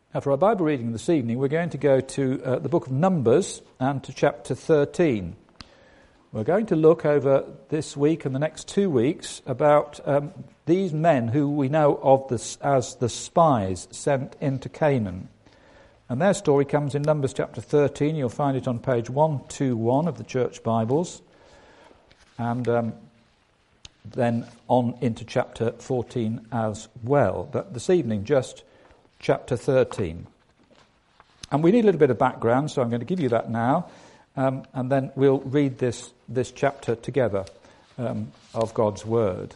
Now, for our Bible reading this evening, we're going to go to the book of Numbers and to chapter 13. We're going to look over this week and the next 2 weeks about these men who we know of as the spies sent into Canaan. And their story comes in Numbers chapter 13. You'll find it on page 121 of the church Bibles. And then on into chapter 14 as well. But this evening, just chapter 13. And we need a little bit of background, so I'm going to give you that now, and then we'll read this chapter together of God's Word.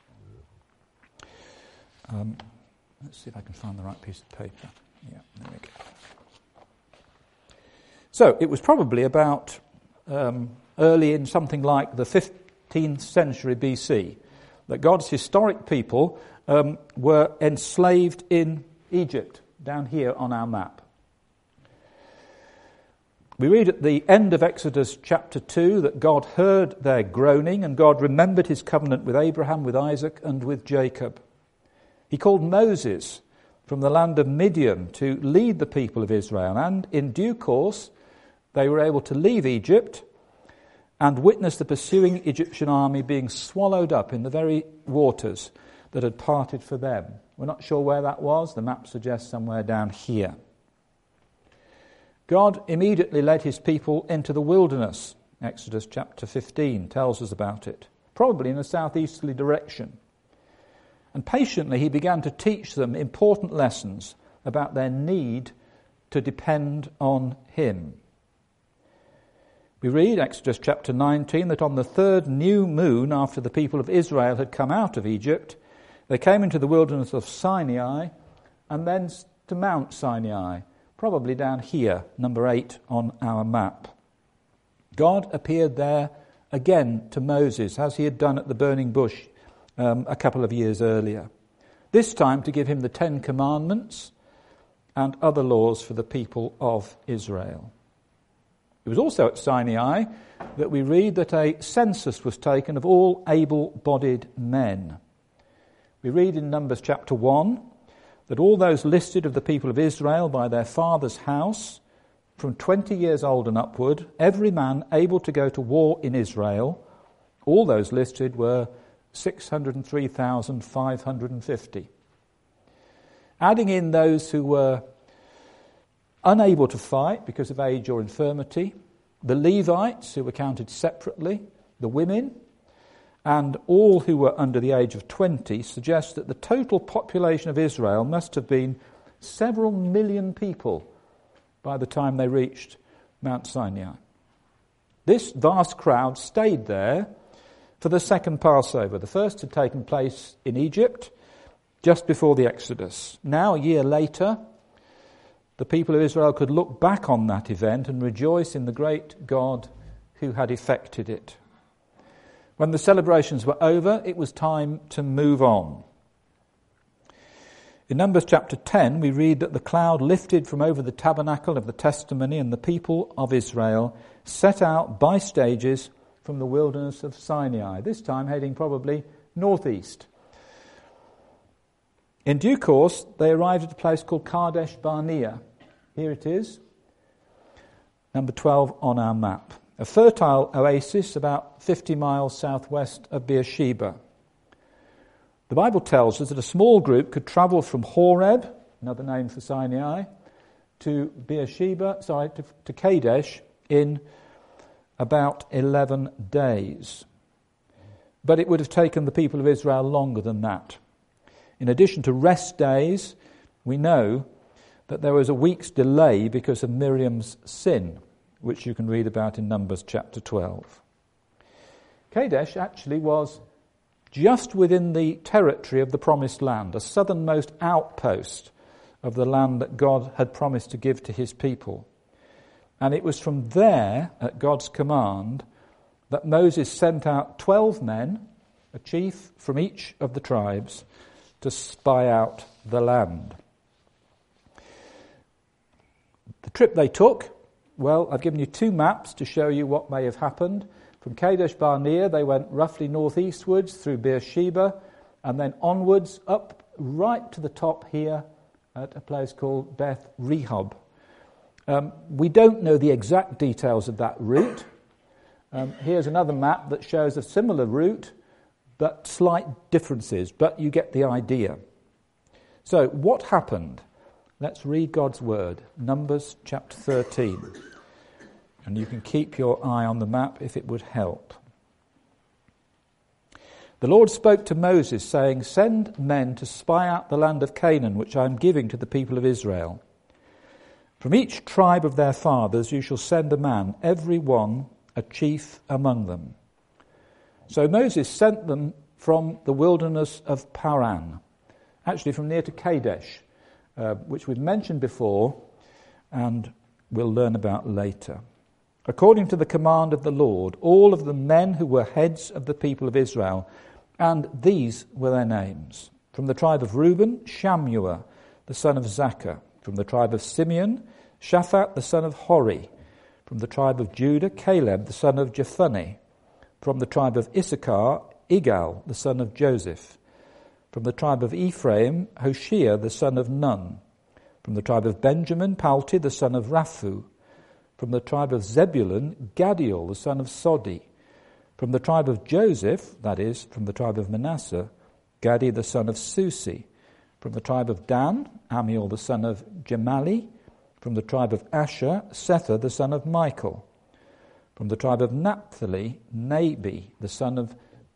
Let's see if I can find the right piece of paper. Yeah, there we go. So, it was probably about early in something like the 15th century BC that God's historic people were enslaved in Egypt, down here on our map. We read at the end of Exodus chapter 2 that God heard their groaning and God remembered his covenant with Abraham, with Isaac and with Jacob. He called Moses from the land of Midian to lead the people of Israel, and in due course they were able to leave Egypt and witness the pursuing Egyptian army being swallowed up in the very waters that had parted for them. We're not sure where that was. The map suggests somewhere down here. God immediately led his people into the wilderness. Exodus chapter 15 tells us about it, probably in a southeasterly direction. And patiently he began to teach them important lessons about their need to depend on him. We read, Exodus chapter 19, that on the third new moon after the people of Israel had come out of Egypt, they came into the wilderness of Sinai and then to Mount Sinai, probably down here, number 8 on our map. God appeared there again to Moses, as he had done at the burning bush a couple of years earlier, this time to give him the 10 Commandments and other laws for the people of Israel. It was also at Sinai that we read that a census was taken of all able-bodied men. We read in Numbers chapter 1 that all those listed of the people of Israel by their father's house, from 20 years old and upward, every man able to go to war in Israel, all those listed were 603,550. Adding in those who were unable to fight because of age or infirmity, the Levites who were counted separately, the women, and all who were under the age of 20, suggests that the total population of Israel must have been several million people by the time they reached Mount Sinai. This vast crowd stayed there for the second Passover. The first had taken place in Egypt just before the Exodus. Now, a year later, the people of Israel could look back on that event and rejoice in the great God who had effected it. When the celebrations were over, it was time to move on. In Numbers chapter 10, we read that the cloud lifted from over the tabernacle of the testimony, and the people of Israel set out by stages from the wilderness of Sinai, this time heading probably northeast. In due course, they arrived at a place called Kadesh Barnea. Here it is, number 12 on our map. A fertile oasis about 50 miles southwest of Beersheba. The Bible tells us that a small group could travel from Horeb, another name for Sinai, to to Kadesh in about 11 days. But it would have taken the people of Israel longer than that. In addition to rest days, we know that there was a week's delay because of Miriam's sin, which you can read about in Numbers chapter 12. Kadesh actually was just within the territory of the Promised Land, a southernmost outpost of the land that God had promised to give to his people. And it was from there, at God's command, that Moses sent out 12 men, a chief from each of the tribes, to spy out the land. The trip they took, well, I've given you 2 maps to show you what may have happened. From Kadesh Barnea, they went roughly northeastwards through Beersheba, and then onwards up right to the top here at a place called Beth Rehob. We don't know the exact details of that route. Here's another map that shows a similar route, but slight differences, but you get the idea. So, what happened? Let's read God's word, Numbers chapter 13. And you can keep your eye on the map if it would help. The Lord spoke to Moses, saying, "Send men to spy out the land of Canaan, which I am giving to the people of Israel. From each tribe of their fathers you shall send a man, every one a chief among them." So Moses sent them from the wilderness of Paran, actually from near to Kadesh, which we've mentioned before and we'll learn about later. According to the command of the Lord, all of the men who were heads of the people of Israel, and these were their names. From the tribe of Reuben, Shammua, the son of Zaccur. From the tribe of Simeon, Shaphat, the son of Hori. From the tribe of Judah, Caleb, the son of Jephunneh. From the tribe of Issachar, Igal, the son of Joseph. From the tribe of Ephraim, Hoshea, the son of Nun. From the tribe of Benjamin, Palti, the son of Raphu. From the tribe of Zebulun, Gadiel, the son of Sodi. From the tribe of Joseph, that is, from the tribe of Manasseh, Gadi, the son of Susi. From the tribe of Dan, Amiel, the son of Gemali. From the tribe of Asher, Sether, the son of Michael. From the tribe of Naphtali, Nabi, the son of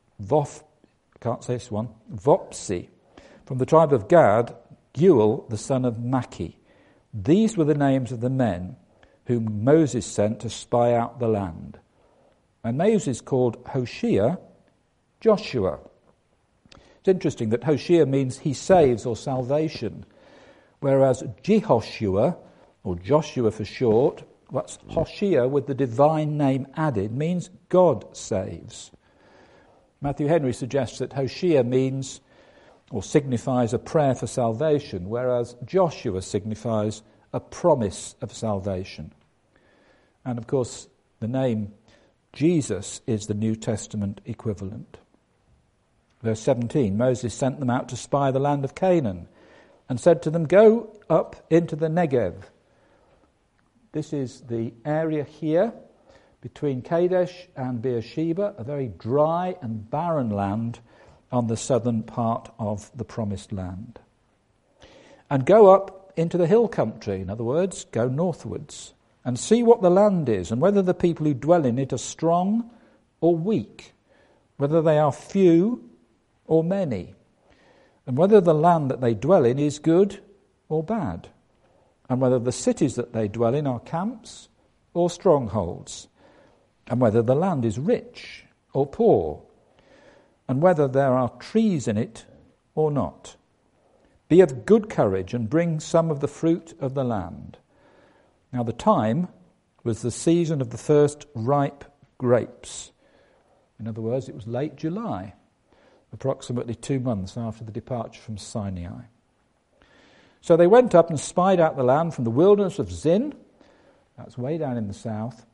Vopsi. From the tribe of Gad, Geuel, the son of Maki. These were the names of the men whom Moses sent to spy out the land. And Moses called Hoshea Joshua. It's interesting that Hoshea means he saves or salvation, whereas Jehoshua, or Joshua for short, what's Hoshea with the divine name added, means God saves. Matthew Henry suggests that Hoshea means or signifies a prayer for salvation, whereas Joshua signifies a promise of salvation. And of course, the name Jesus is the New Testament equivalent. Verse 17, Moses sent them out to spy the land of Canaan and said to them, "Go up into the Negev." This is the area here between Kadesh and Beersheba, a very dry and barren land on the southern part of the Promised Land. "And go up into the hill country," in other words, go northwards, "and see what the land is, and whether the people who dwell in it are strong or weak, whether they are few or many, and whether the land that they dwell in is good or bad, and whether the cities that they dwell in are camps or strongholds, and whether the land is rich or poor, and whether there are trees in it or not. Be of good courage and bring some of the fruit of the land." Now the time was the season of the first ripe grapes. In other words, it was late July, approximately 2 months after the departure from Sinai. So they went up and spied out the land from the wilderness of Zin, that's way down in the south,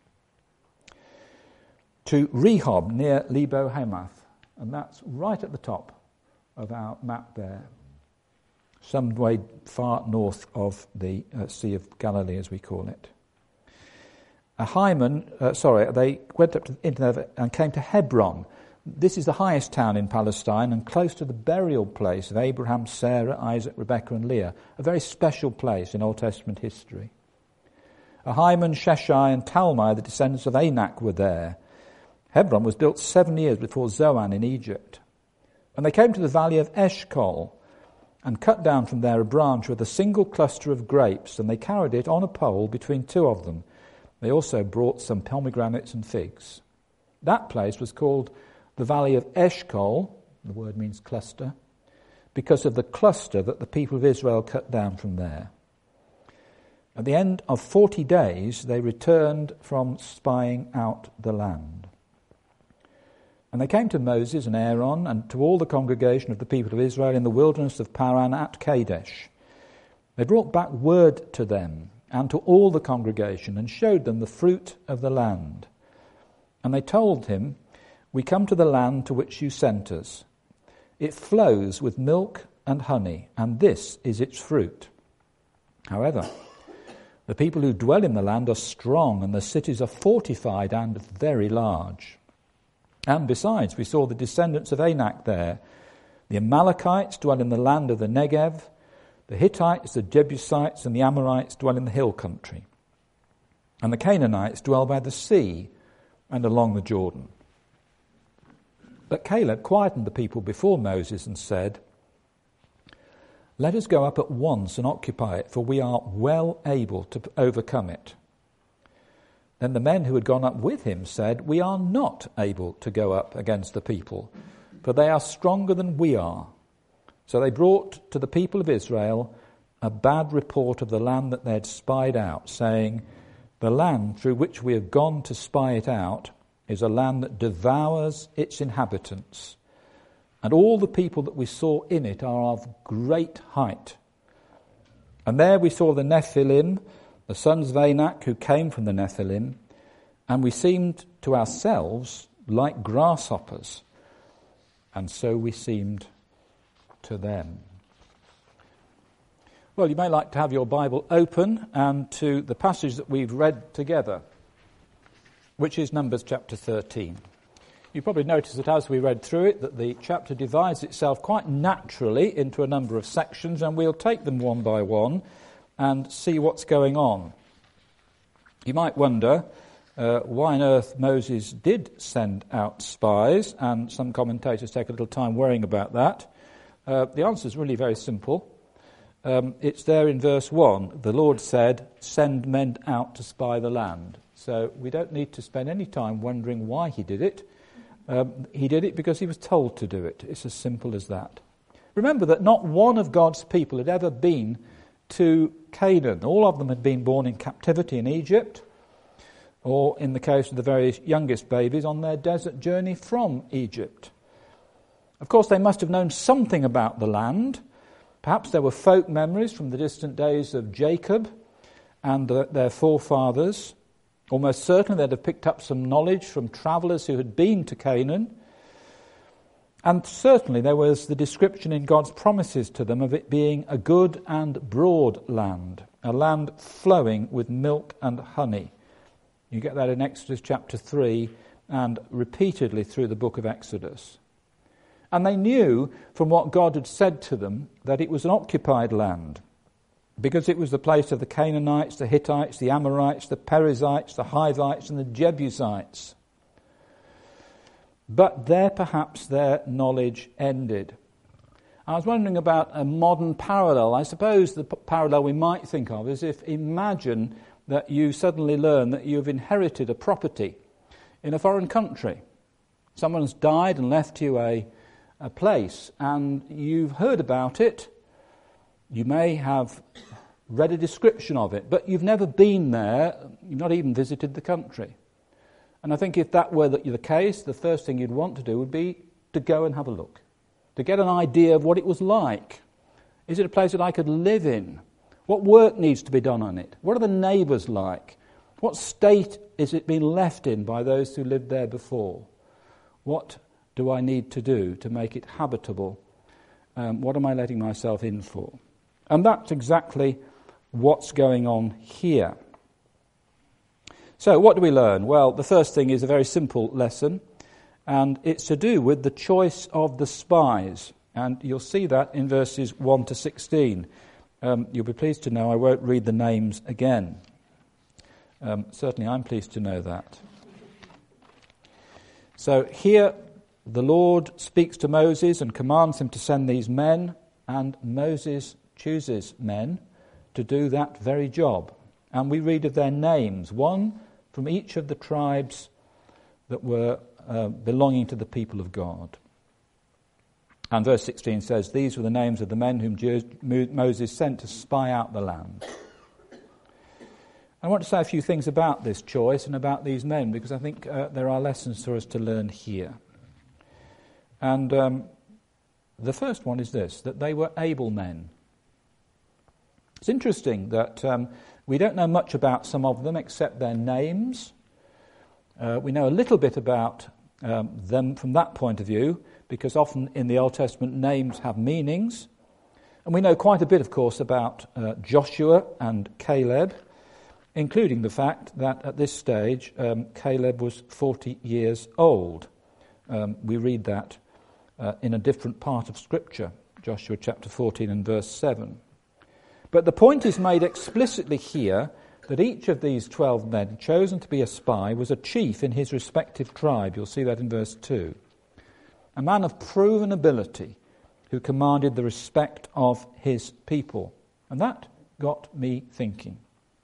to Rehob near Lebo Hamath, and that's right at the top of our map there, some way far north of the Sea of Galilee, as we call it. They went up into there and came to Hebron. This is the highest town in Palestine and close to the burial place of Abraham, Sarah, Isaac, Rebekah and Leah, a very special place in Old Testament history. Ahiman, Sheshai and Talmai, the descendants of Anak, were there. Hebron was built 7 years before Zoan in Egypt. And they came to the valley of Eshcol, and cut down from there a branch with a single cluster of grapes, and they carried it on a pole between 2 of them. They also brought some pomegranates and figs. That place was called the Valley of Eshcol, the word means cluster, because of the cluster that the people of Israel cut down from there. At the end of 40 days, they returned from spying out the land. And they came to Moses and Aaron and to all the congregation of the people of Israel in the wilderness of Paran at Kadesh. They brought back word to them and to all the congregation and showed them the fruit of the land. And they told him, "We come to the land to which you sent us. It flows with milk and honey, and this is its fruit. However, the people who dwell in the land are strong, and the cities are fortified and very large. And besides, we saw the descendants of Anak there. The Amalekites dwell in the land of the Negev. The Hittites, the Jebusites, and the Amorites dwell in the hill country. And the Canaanites dwell by the sea and along the Jordan. But Caleb quietened the people before Moses and said, "Let us go up at once and occupy it, for we are well able to overcome it." Then the men who had gone up with him said, "We are not able to go up against the people, for they are stronger than we are." So they brought to the people of Israel a bad report of the land that they had spied out, saying, "The land through which we have gone to spy it out is a land that devours its inhabitants, and all the people that we saw in it are of great height. And there we saw the Nephilim, the sons of Anak, who came from the Nephilim, and we seemed to ourselves like grasshoppers, and so we seemed to them." Well, you may like to have your Bible open and to the passage that we've read together, which is Numbers chapter 13. You probably noticed that as we read through it, that the chapter divides itself quite naturally into a number of sections, and we'll take them one by one and see what's going on. You might wonder why on earth Moses did send out spies, and some commentators take a little time worrying about that. The answer is really very simple. It's there in verse 1. The Lord said, "Send men out to spy the land." So we don't need to spend any time wondering why he did it. He did it because he was told to do it. It's as simple as that. Remember that not one of God's people had ever been to Canaan. All of them had been born in captivity in Egypt, or in the case of the very youngest babies, on their desert journey from Egypt. Of course, they must have known something about the land. Perhaps there were folk memories from the distant days of Jacob and their forefathers. Almost certainly they'd have picked up some knowledge from travellers who had been to Canaan. And certainly there was the description in God's promises to them of it being a good and broad land, a land flowing with milk and honey. You get that in Exodus chapter 3 and repeatedly through the book of Exodus. And they knew from what God had said to them that it was an occupied land, because it was the place of the Canaanites, the Hittites, the Amorites, the Perizzites, the Hivites, and the Jebusites. But there perhaps their knowledge ended. I was wondering about a modern parallel. I suppose the parallel we might think of is if imagine that you suddenly learn that you've inherited a property in a foreign country. Someone's died and left you a place, and you've heard about it. You may have read a description of it, but you've never been there. You've not even visited the country. And I think if that were the case, the first thing you'd want to do would be to go and have a look, to get an idea of what it was like. Is it a place that I could live in? What work needs to be done on it? What are the neighbours like? What state is it being left in by those who lived there before? What do I need to do to make it habitable? What am I letting myself in for? And that's exactly what's going on here. So what do we learn? Well, the first thing is a very simple lesson, and it's to do with the choice of the spies. And you'll see that in verses 1 to 16. You'll be pleased to know I won't read the names again. Certainly I'm pleased to know that. So here the Lord speaks to Moses and commands him to send these men, and Moses chooses men to do that very job. And we read of their names, one from each of the tribes that were belonging to the people of God. And verse 16 says, "These were the names of the men whom Moses sent to spy out the land." I want to say a few things about this choice and about these men, because I think there are lessons for us to learn here. And the first one is this, that they were able men. It's interesting that we don't know much about some of them except their names. We know a little bit about them from that point of view, because often in the Old Testament names have meanings. And we know quite a bit, of course, about Joshua and Caleb, including the fact that at this stage Caleb was 40 years old. We read that in a different part of Scripture, Joshua chapter 14 and verse 7. But the point is made explicitly here that each of these 12 men chosen to be a spy was a chief in his respective tribe. You'll see that in verse 2. A man of proven ability who commanded the respect of his people. And that got me thinking.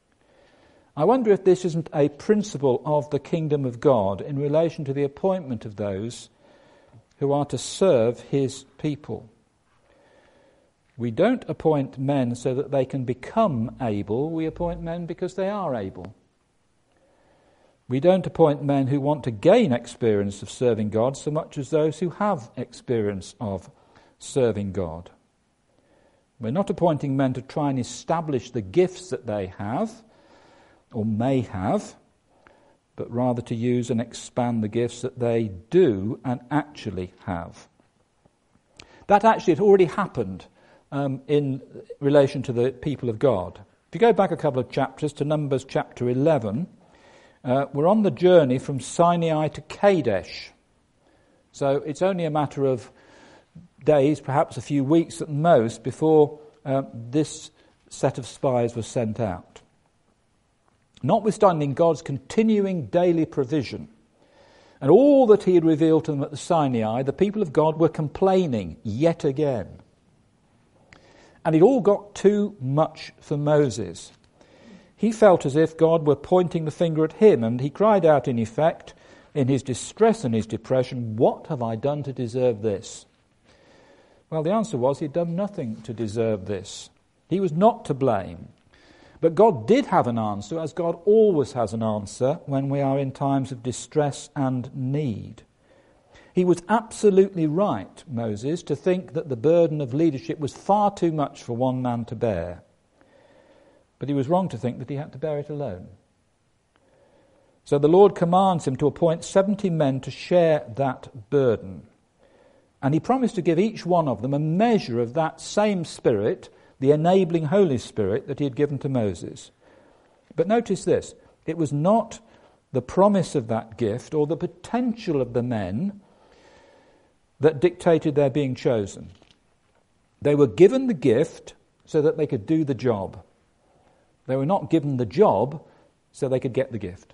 I wonder if this isn't a principle of the kingdom of God in relation to the appointment of those who are to serve his people. We don't appoint men so that they can become able. We appoint men because they are able. We don't appoint men who want to gain experience of serving God so much as those who have experience of serving God. We're not appointing men to try and establish the gifts that they have or may have, but rather to use and expand the gifts that they do and actually have. That actually had already happened in relation to the people of God. If you go back a couple of chapters to Numbers chapter 11, we're on the journey from Sinai to Kadesh. So it's only a matter of days, perhaps a few weeks at most, before this set of spies was sent out. Notwithstanding God's continuing daily provision and all that he had revealed to them at the Sinai, the people of God were complaining yet again. And it all got too much for Moses. He felt as if God were pointing the finger at him, and he cried out in effect, in his distress and his depression, "What have I done to deserve this?" Well, the answer was he'd done nothing to deserve this. He was not to blame. But God did have an answer, as God always has an answer when we are in times of distress and need. He was absolutely right, Moses, to think that the burden of leadership was far too much for one man to bear. But he was wrong to think that he had to bear it alone. So the Lord commands him to appoint 70 men to share that burden. And he promised to give each one of them a measure of that same Spirit, the enabling Holy Spirit that he had given to Moses. But notice this, it was not the promise of that gift or the potential of the men that dictated their being chosen. They were given the gift so that they could do the job. They were not given the job so they could get the gift.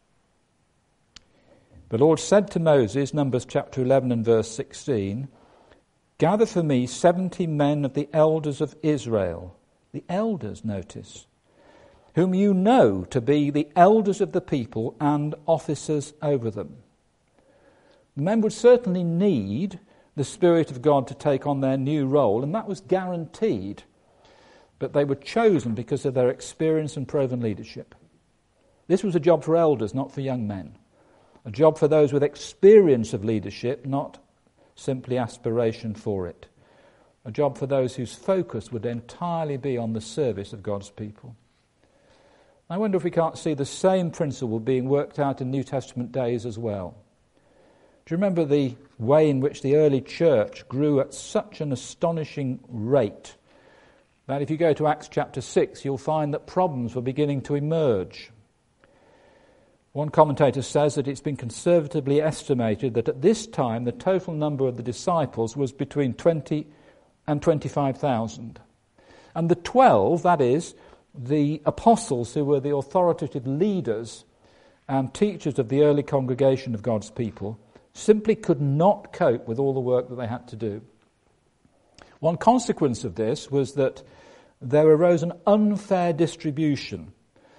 The Lord said to Moses, Numbers chapter 11 and verse 16, "Gather for me 70 men of the elders of Israel." The elders, notice, whom you know to be the elders of the people and officers over them. The men would certainly need the Spirit of God to take on their new role, and that was guaranteed. But they were chosen because of their experience and proven leadership. This was a job for elders, not for young men. A job for those with experience of leadership, not simply aspiration for it. A job for those whose focus would entirely be on the service of God's people. I wonder if we can't see the same principle being worked out in New Testament days as well. Do you remember the way in which the early church grew at such an astonishing rate that if you go to Acts chapter 6, you'll find that problems were beginning to emerge? One commentator says that it's been conservatively estimated that at this time the total number of the disciples was between 20 and 25,000. And the 12, that is, the apostles who were the authoritative leaders and teachers of the early congregation of God's people, simply could not cope with all the work that they had to do. One consequence of this was that there arose an unfair distribution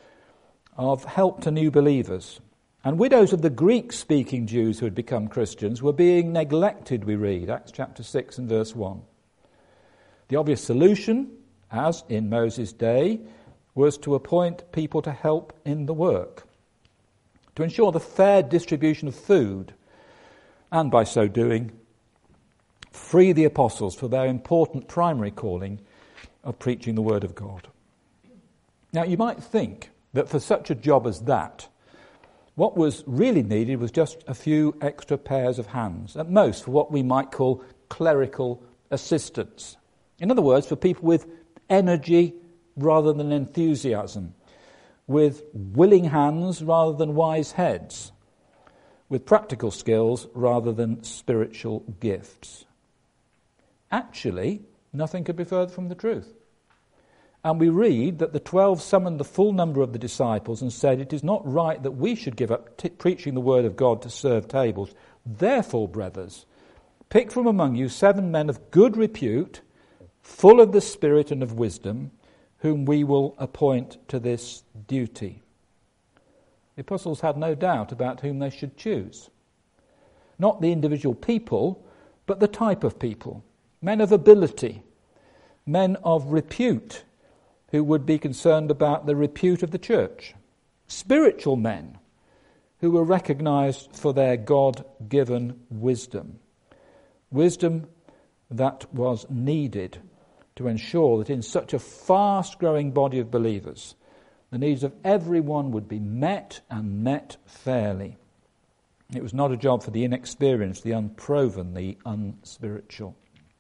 of help to new believers. And widows of the Greek-speaking Jews who had become Christians were being neglected, we read, Acts chapter 6 and verse 1. The obvious solution, as in Moses' day, was to appoint people to help in the work, to ensure the fair distribution of food, and by so doing, free the apostles for their important primary calling of preaching the word of God. Now, you might think that for such a job as that, what was really needed was just a few extra pairs of hands, at most for what we might call clerical assistance. In other words, for people with energy rather than enthusiasm, with willing hands rather than wise heads, with practical skills rather than spiritual gifts. Actually, nothing could be further from the truth. And we read that the 12 summoned the full number of the disciples and said, "It is not right that we should give up preaching the word of God to serve tables. Therefore, brothers, pick from among you 7 men of good repute, full of the Spirit and of wisdom, whom we will appoint to this duty." The apostles had no doubt about whom they should choose. Not the individual people, but the type of people. Men of ability, men of repute, who would be concerned about the repute of the church. Spiritual men, who were recognized for their God-given wisdom. Wisdom that was needed to ensure that in such a fast-growing body of believers, the needs of everyone would be met and met fairly. It was not a job for the inexperienced, the unproven, the unspiritual.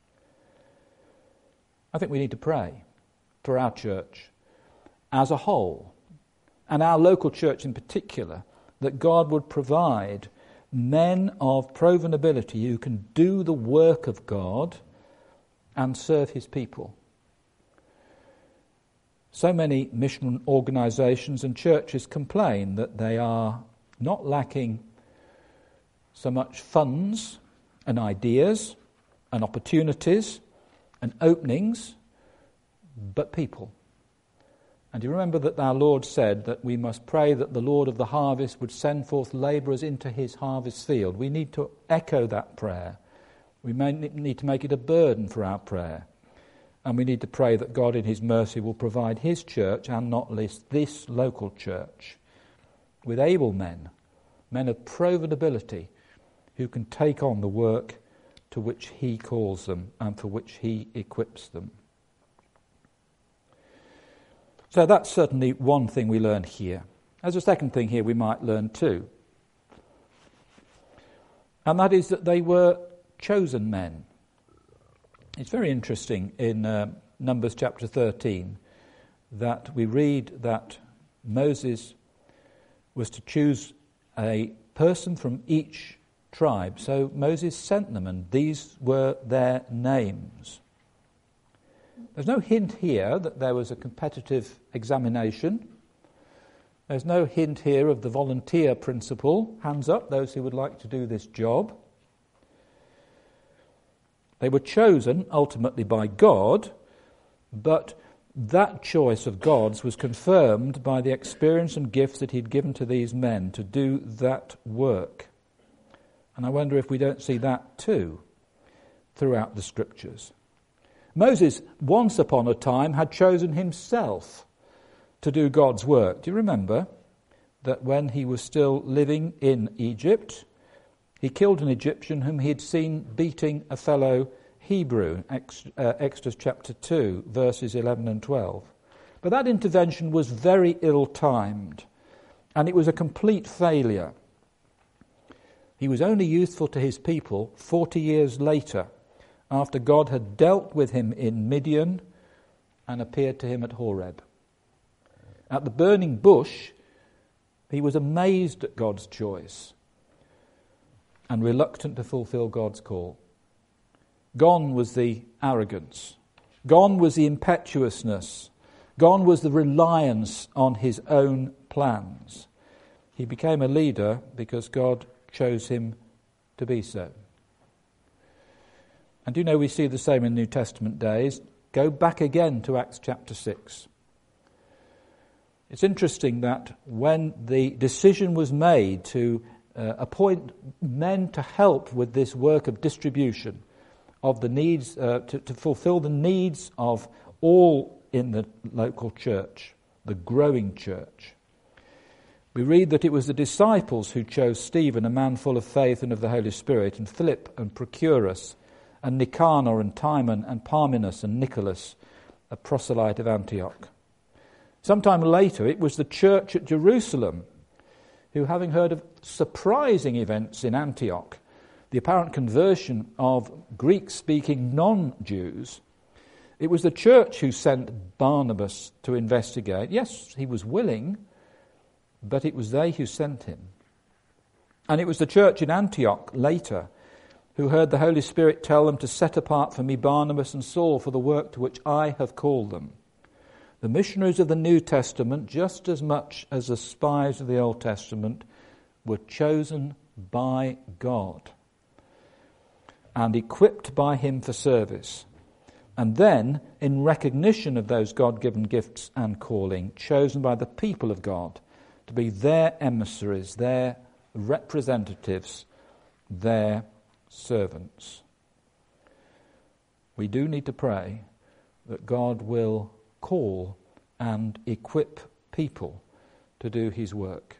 I think we need to pray for our church as a whole, and our local church in particular, that God would provide men of proven ability who can do the work of God and serve his people. So many mission organisations and churches complain that they are not lacking so much funds and ideas and opportunities and openings, but people. And you remember that our Lord said that we must pray that the Lord of the harvest would send forth labourers into his harvest field. We need to echo that prayer. We may need to make it a burden for our prayer. And we need to pray that God in his mercy will provide his church, and not least this local church, with able men, men of proven ability, who can take on the work to which he calls them and for which he equips them. So that's certainly one thing we learn here. As a second thing here we might learn too. And that is that they were chosen men. It's very interesting in Numbers chapter 13 that we read that Moses was to choose a person from each tribe. So Moses sent them, and these were their names. There's no hint here that there was a competitive examination. There's no hint here of the volunteer principle. Hands up, those who would like to do this job. They were chosen ultimately by God, but that choice of God's was confirmed by the experience and gifts that he'd given to these men to do that work. And I wonder if we don't see that too throughout the Scriptures. Moses, once upon a time, had chosen himself to do God's work. Do you remember that when he was still living in Egypt, he killed an Egyptian whom he had seen beating a fellow Hebrew, Exodus chapter 2, verses 11 and 12. But that intervention was very ill-timed, and it was a complete failure. He was only useful to his people 40 years later, after God had dealt with him in Midian and appeared to him at Horeb. At the burning bush, he was amazed at God's choice and reluctant to fulfill God's call. Gone was the arrogance. Gone was the impetuousness. Gone was the reliance on his own plans. He became a leader because God chose him to be so. And you know, we see the same in New Testament days. Go back again to Acts chapter 6. It's interesting that when the decision was made to appoint men to help with this work of distribution of the needs, to fulfill the needs of all in the local church, the growing church, we read that it was the disciples who chose Stephen, a man full of faith and of the Holy Spirit, and Philip and Prochorus, and Nicanor and Timon and Parmenas and Nicholas, a proselyte of Antioch. Sometime later, it was the church at Jerusalem who, having heard of surprising events in Antioch, the apparent conversion of Greek-speaking non-Jews, It was the church who sent Barnabas to investigate. Yes, he was willing, but it was they who sent him. And it was the church in Antioch later who heard the Holy Spirit tell them to set apart for me Barnabas and Saul for the work to which I have called them. The missionaries of the New Testament, just as much as the spies of the Old Testament, were chosen by God and equipped by him for service. And then, in recognition of those God-given gifts and calling, chosen by the people of God to be their emissaries, their representatives, their servants. We do need to pray that God will call and equip people to do his work.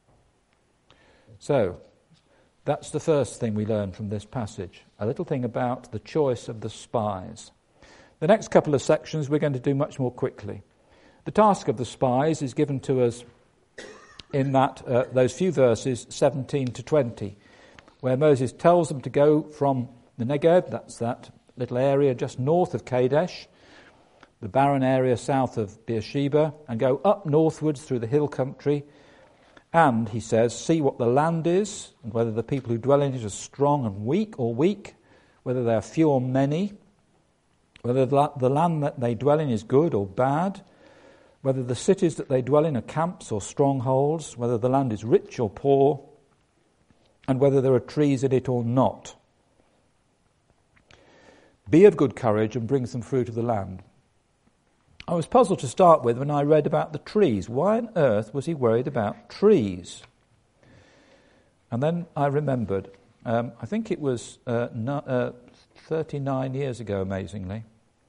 So, that's the first thing we learn from this passage, a little thing about the choice of the spies. The next couple of sections we're going to do much more quickly. The task of the spies is given to us in those few verses 17 to 20, where Moses tells them to go from the Negev, that's that little area just north of Kadesh, the barren area south of Beersheba, and go up northwards through the hill country. And, he says, see what the land is, and whether the people who dwell in it are strong and weak, or weak, whether they are few or many, whether the land that they dwell in is good or bad, whether the cities that they dwell in are camps or strongholds, whether the land is rich or poor, and whether there are trees in it or not. Be of good courage and bring some fruit of the land. I was puzzled to start with when I read about the trees. Why on earth was he worried about trees? And then I remembered, I think it was 39 years ago, amazingly,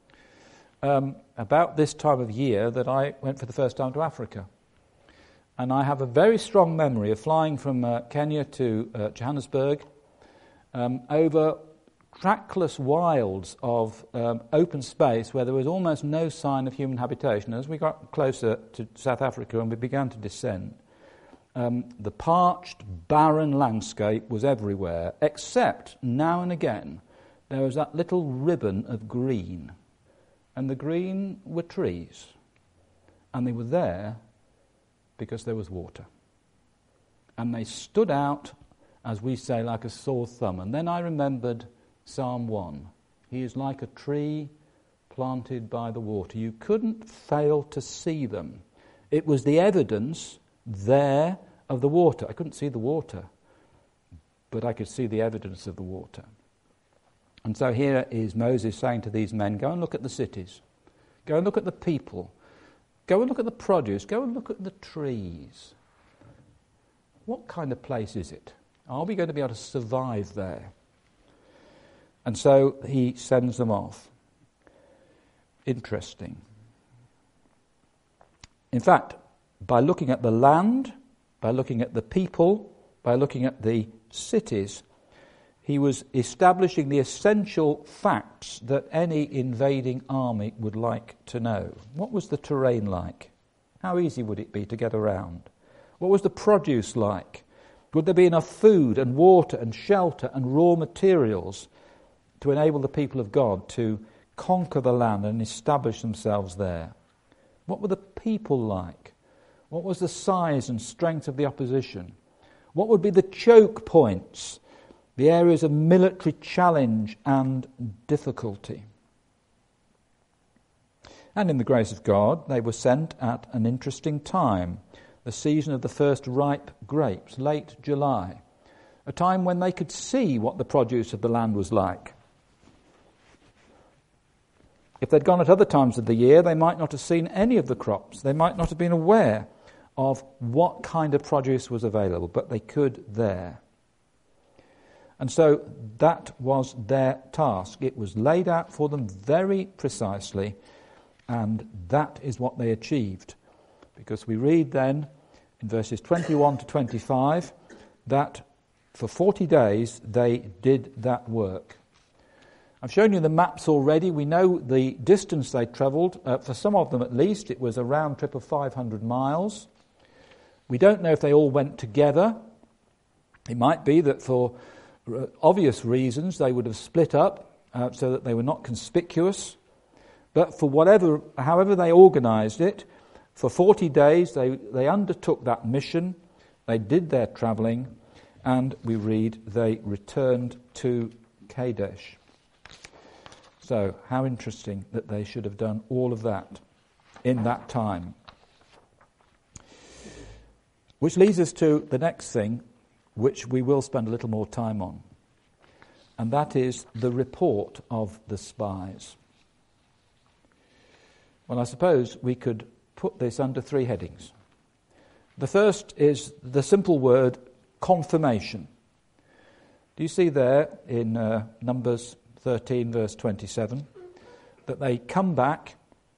about this time of year that I went for the first time to Africa. And I have a very strong memory of flying from Kenya to Johannesburg over trackless wilds of open space where there was almost no sign of human habitation. As we got closer to South Africa and we began to descend, the parched, barren landscape was everywhere, except now and again there was that little ribbon of green. And the green were trees. And they were there because there was water. And they stood out, as we say, like a sore thumb. And then I remembered Psalm 1. He is like a tree planted by the water. You couldn't fail to see them. It was the evidence there of the water. I couldn't see the water, but I could see the evidence of the water. And so here is Moses saying to these men, go and look at the cities. Go and look at the people. Go and look at the produce. Go and look at the trees. What kind of place is it? Are we going to be able to survive there? And so he sends them off. Interesting. In fact, by looking at the land, by looking at the people, by looking at the cities, he was establishing the essential facts that any invading army would like to know. What was the terrain like? How easy would it be to get around? What was the produce like? Would there be enough food and water and shelter and raw materials to enable the people of God to conquer the land and establish themselves there? What were the people like? What was the size and strength of the opposition? What would be the choke points, the areas of military challenge and difficulty? And in the grace of God, they were sent at an interesting time, the season of the first ripe grapes, late July, a time when they could see what the produce of the land was like. If they'd gone at other times of the year, they might not have seen any of the crops. They might not have been aware of what kind of produce was available, but they could there. And so that was their task. It was laid out for them very precisely, and that is what they achieved. Because we read then in verses 21 to 25 that for 40 days they did that work. I've shown you the maps already. We know the distance they travelled. For some of them at least, it was a round trip of 500 miles. We don't know if they all went together. It might be that for obvious reasons they would have split up so that they were not conspicuous. But for however they organised it, for 40 days they undertook that mission, they did their travelling, and we read they returned to Kadesh. So, how interesting that they should have done all of that in that time. Which leads us to the next thing, which we will spend a little more time on, and that is the report of the spies. Well, I suppose we could put this under three headings. The first is the simple word confirmation. Do you see there in Numbers 13, verse 27, that they come back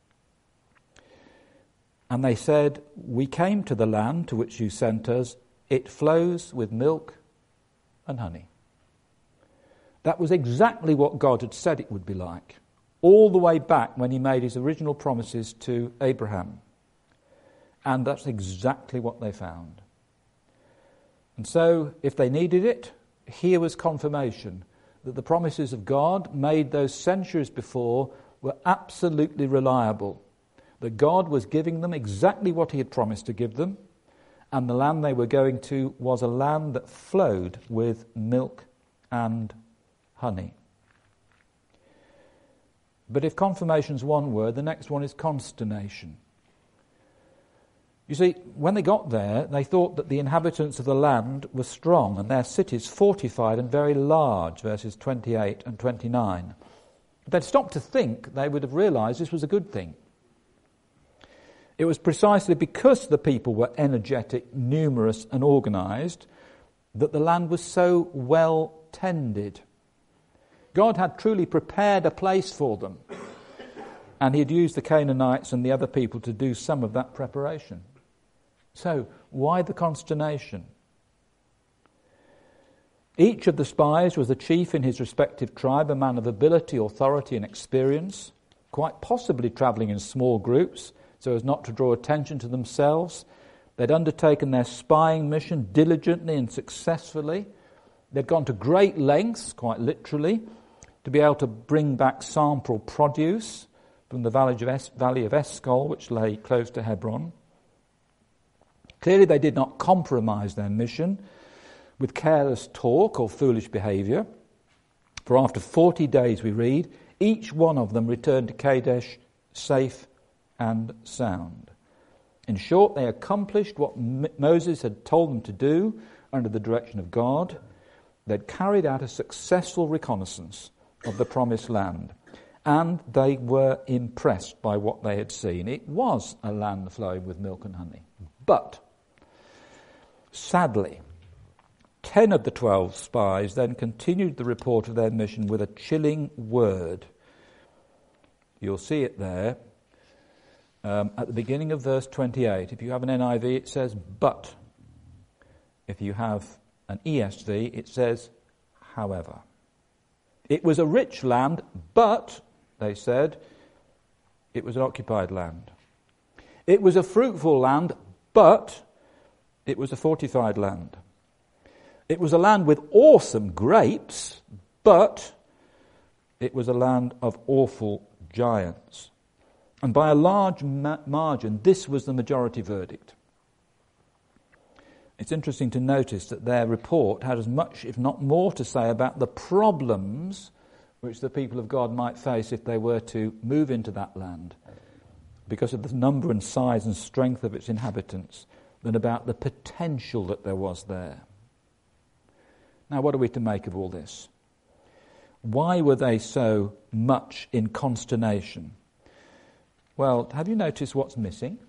and they said, "We came to the land to which you sent us. It flows with milk and honey." That was exactly what God had said it would be like, all the way back when he made his original promises to Abraham. And that's exactly what they found. And so, if they needed it, here was confirmation that the promises of God made those centuries before were absolutely reliable, that God was giving them exactly what he had promised to give them, and the land they were going to was a land that flowed with milk and honey. But if confirmation's one word, the next one is consternation. You see, when they got there, they thought that the inhabitants of the land were strong and their cities fortified and very large, verses 28 and 29. If they'd stopped to think, they would have realised this was a good thing. It was precisely because the people were energetic, numerous and organised that the land was so well tended. God had truly prepared a place for them, and he had used the Canaanites and the other people to do some of that preparation. So, why the consternation? Each of the spies was a chief in his respective tribe, a man of ability, authority and experience, quite possibly travelling in small groups so as not to draw attention to themselves. They'd undertaken their spying mission diligently and successfully. They'd gone to great lengths, quite literally, to be able to bring back sample produce from the valley of Eshcol, which lay close to Hebron. Clearly they did not compromise their mission with careless talk or foolish behaviour. For after 40 days, we read, each one of them returned to Kadesh safe and sound. In short, they accomplished what Moses had told them to do under the direction of God. They'd carried out a successful reconnaissance of the promised land, and they were impressed by what they had seen. It was a land flowing with milk and honey. But, sadly, 10 of the 12 spies then continued the report of their mission with a chilling word. You'll see it there at the beginning of verse 28. If you have an NIV, it says, but. If you have an ESV, it says, however. It was a rich land, but, they said, it was an occupied land. It was a fruitful land, but it was a fortified land. It was a land with awesome grapes, but it was a land of awful giants. And by a large margin, this was the majority verdict. It's interesting to notice that their report had as much, if not more, to say about the problems which the people of God might face if they were to move into that land because of the number and size and strength of its inhabitants than about the potential that there was there. Now, what are we to make of all this? Why were they so much in consternation? Well, have you noticed what's missing?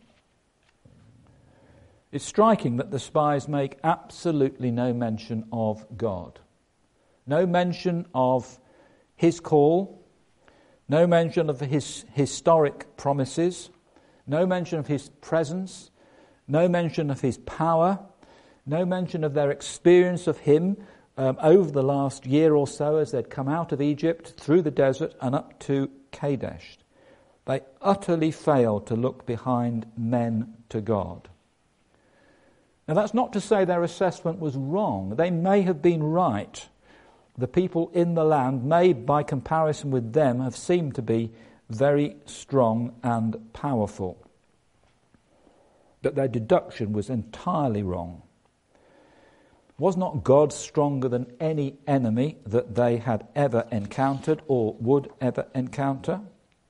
It's striking that the spies make absolutely no mention of God. No mention of his call, no mention of his historic promises, no mention of his presence, no mention of his power, no mention of their experience of him over the last year or so as they'd come out of Egypt, through the desert and up to Kadesh. They utterly failed to look behind men to God. Now, that's not to say their assessment was wrong. They may have been right. The people in the land may, by comparison with them, have seemed to be very strong and powerful. But their deduction was entirely wrong. Was not God stronger than any enemy that they had ever encountered or would ever encounter?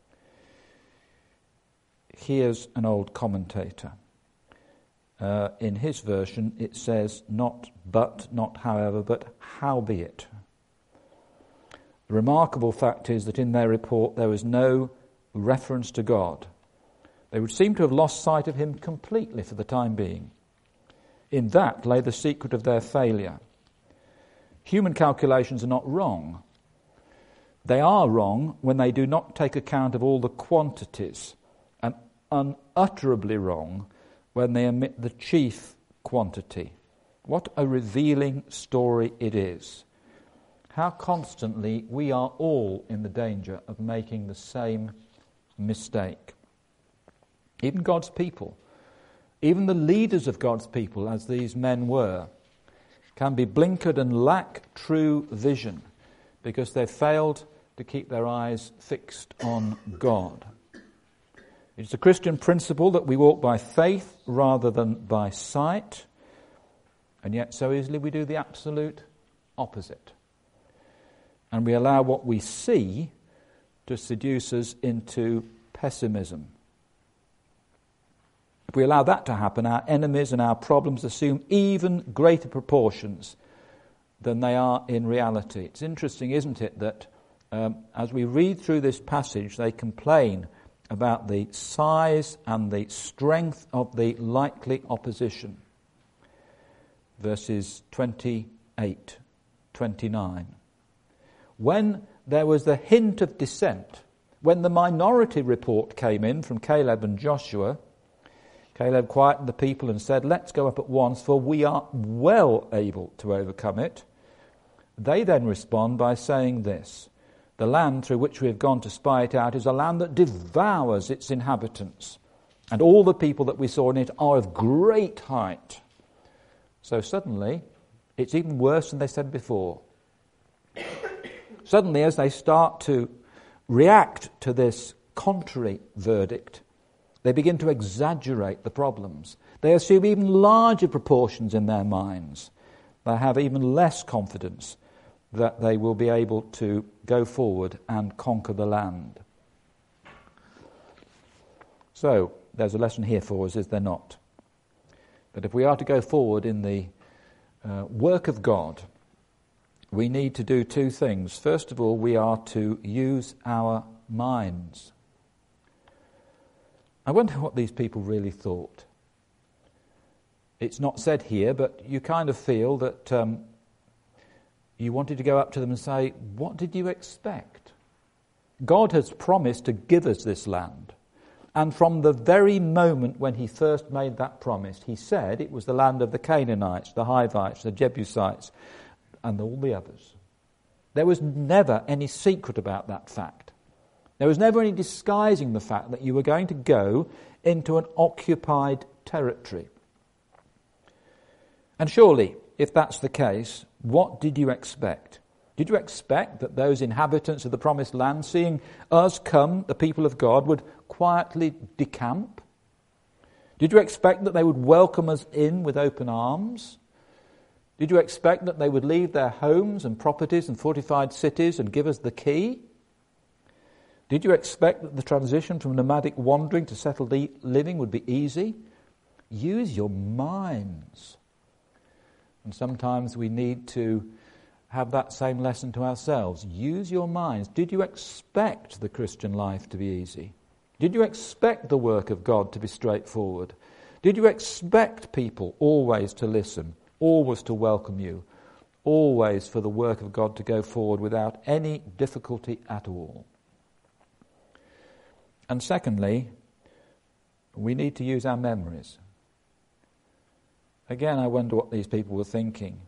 Here's an old commentator. In his version it says not however, but howbeit. The remarkable fact is that in their report there was no reference to God. They would seem to have lost sight of him completely for the time being. In that lay the secret of their failure. Human calculations are not wrong. They are wrong when they do not take account of all the quantities, and unutterably wrong when they omit the chief quantity. What a revealing story it is. How constantly we are all in the danger of making the same mistake. Even God's people, even the leaders of God's people, as these men were, can be blinkered and lack true vision because they failed to keep their eyes fixed on God. It's a Christian principle that we walk by faith rather than by sight, and yet so easily we do the absolute opposite. And we allow what we see to seduce us into pessimism. If we allow that to happen, our enemies and our problems assume even greater proportions than they are in reality. It's interesting, isn't it, that as we read through this passage, they complain about the size and the strength of the likely opposition. Verses 28, 29. When there was the hint of dissent, when the minority report came in from Caleb and Joshua, Caleb quietened the people and said, "Let's go up at once, for we are well able to overcome it." They then respond by saying this: "The land through which we have gone to spy it out is a land that devours its inhabitants, and all the people that we saw in it are of great height." So suddenly, it's even worse than they said before. Suddenly, as they start to react to this contrary verdict, they begin to exaggerate the problems. They assume even larger proportions in their minds. They have even less confidence that they will be able to go forward and conquer the land. So, there's a lesson here for us, is there not? That if we are to go forward in the work of God, we need to do two things. First of all, we are to use our minds. I wonder what these people really thought. It's not said here, but you kind of feel that you wanted to go up to them and say, "What did you expect? God has promised to give us this land. And from the very moment when he first made that promise, he said it was the land of the Canaanites, the Hivites, the Jebusites, and all the others. There was never any secret about that fact. There was never any disguising the fact that you were going to go into an occupied territory. And surely, if that's the case, what did you expect? Did you expect that those inhabitants of the promised land, seeing us come, the people of God, would quietly decamp? Did you expect that they would welcome us in with open arms? Did you expect that they would leave their homes and properties and fortified cities and give us the key? Did you expect that the transition from nomadic wandering to settled living would be easy? Use your minds. And sometimes we need to have that same lesson to ourselves. Use your minds. Did you expect the Christian life to be easy? Did you expect the work of God to be straightforward? Did you expect people always to listen, always to welcome you, always for the work of God to go forward without any difficulty at all? And secondly, we need to use our memories. Again, I wonder what these people were thinking.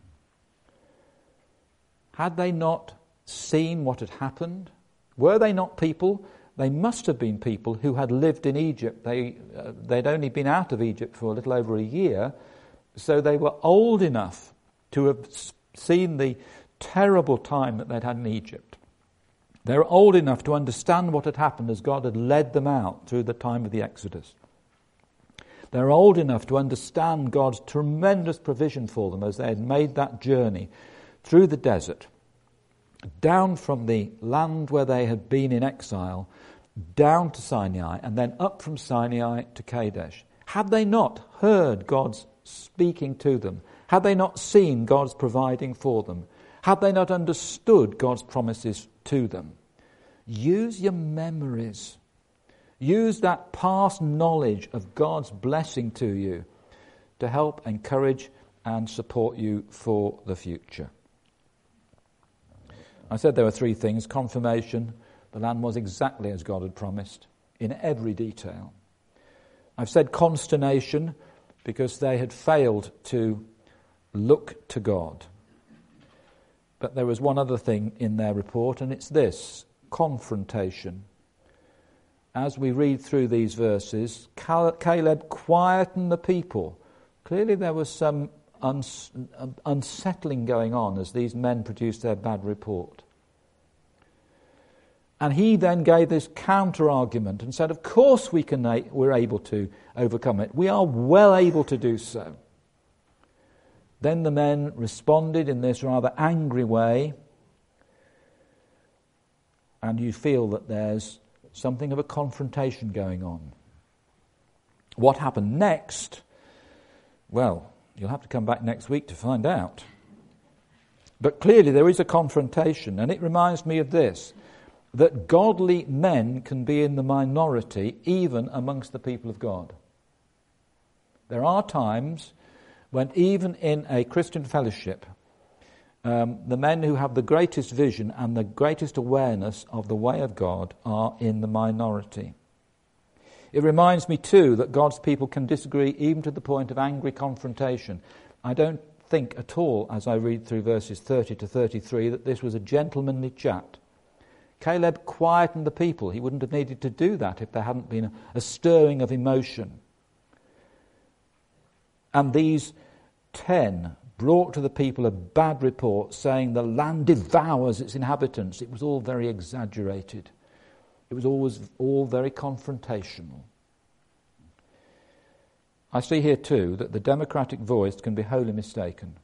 Had they not seen what had happened? Were they not people? They must have been people who had lived in Egypt. They'd only been out of Egypt for a little over a year, so they were old enough to have seen the terrible time that they'd had in Egypt. They were old enough to understand what had happened as God had led them out through the time of the Exodus. They were old enough to understand God's tremendous provision for them as they had made that journey through the desert, down from the land where they had been in exile, down to Sinai, and then up from Sinai to Kadesh. Had they not heard God's speaking to them, had they not seen God's providing for them, had they not understood God's promises to them, use your memories. Use that past knowledge of God's blessing to you to help encourage and support you for the future. I said there were three things. Confirmation, the land was exactly as God had promised in every detail. I've said consternation because they had failed to look to God. But there was one other thing in their report, and it's this: confrontation. As we read through these verses, Caleb quietened the people. Clearly there was some unsettling going on as these men produced their bad report. And he then gave this counter-argument and said, of course we're able to overcome it. We are well able to do so. Then the men responded in this rather angry way, and you feel that there's something of a confrontation going on. What happened next? Well, you'll have to come back next week to find out. But clearly there is a confrontation, and it reminds me of this, that godly men can be in the minority even amongst the people of God. There are times when even in a Christian fellowship, the men who have the greatest vision and the greatest awareness of the way of God are in the minority. It reminds me too that God's people can disagree even to the point of angry confrontation. I don't think at all, as I read through verses 30 to 33, that this was a gentlemanly chat. Caleb quietened the people. He wouldn't have needed to do that if there hadn't been a stirring of emotion. And these 10 brought to the people a bad report saying the land devours its inhabitants. It was all very exaggerated. It was always all very confrontational. I see here too that the democratic voice can be wholly mistaken.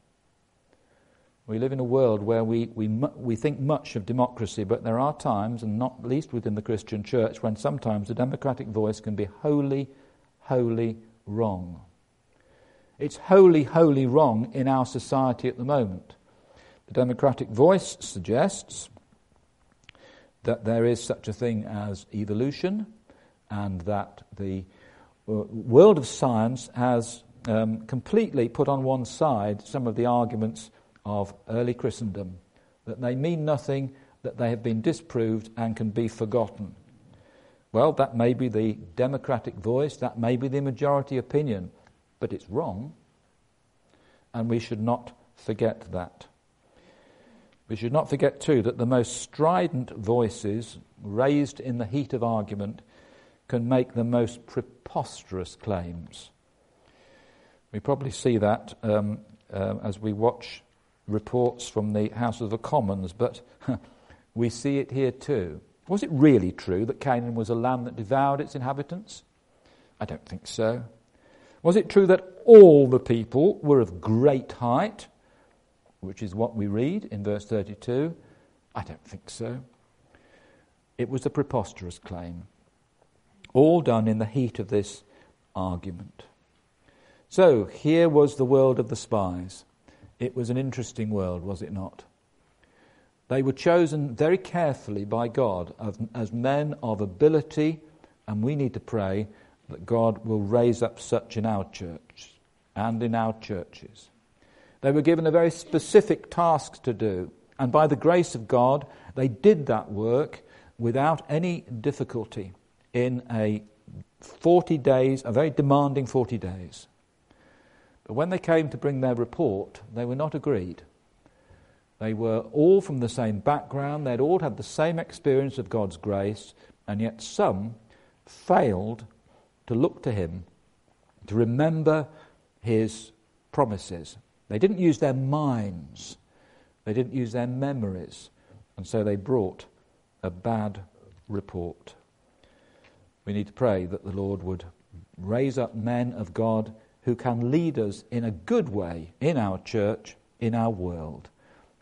We live in a world where we think much of democracy, but there are times, and not least within the Christian church, when sometimes the democratic voice can be wholly wrong. It's wholly wrong in our society at the moment. The democratic voice suggests that there is such a thing as evolution, and that the world of science has completely put on one side some of the arguments of early Christendom, that they mean nothing, that they have been disproved and can be forgotten. Well, that may be the democratic voice, that may be the majority opinion, but it's wrong, and we should not forget that. We should not forget, too, that the most strident voices raised in the heat of argument can make the most preposterous claims. We probably see that as we watch reports from the House of the Commons, but we see it here too. Was it really true that Canaan was a land that devoured its inhabitants? I don't think so. Was it true that all the people were of great height, which is what we read in verse 32? I don't think so. It was a preposterous claim, all done in the heat of this argument. So here was the world of the spies. It was an interesting world, was it not? They were chosen very carefully by God as men of ability, and we need to pray that God will raise up such in our church and in our churches. They were given a very specific task to do, and by the grace of God, they did that work without any difficulty in a 40 days, a very demanding 40 days. But when they came to bring their report, they were not agreed. They were all from the same background, they'd all had the same experience of God's grace, and yet some failed to look to him, to remember his promises. They didn't use their minds, they didn't use their memories, and so they brought a bad report. We need to pray that the Lord would raise up men of God who can lead us in a good way in our church, in our world.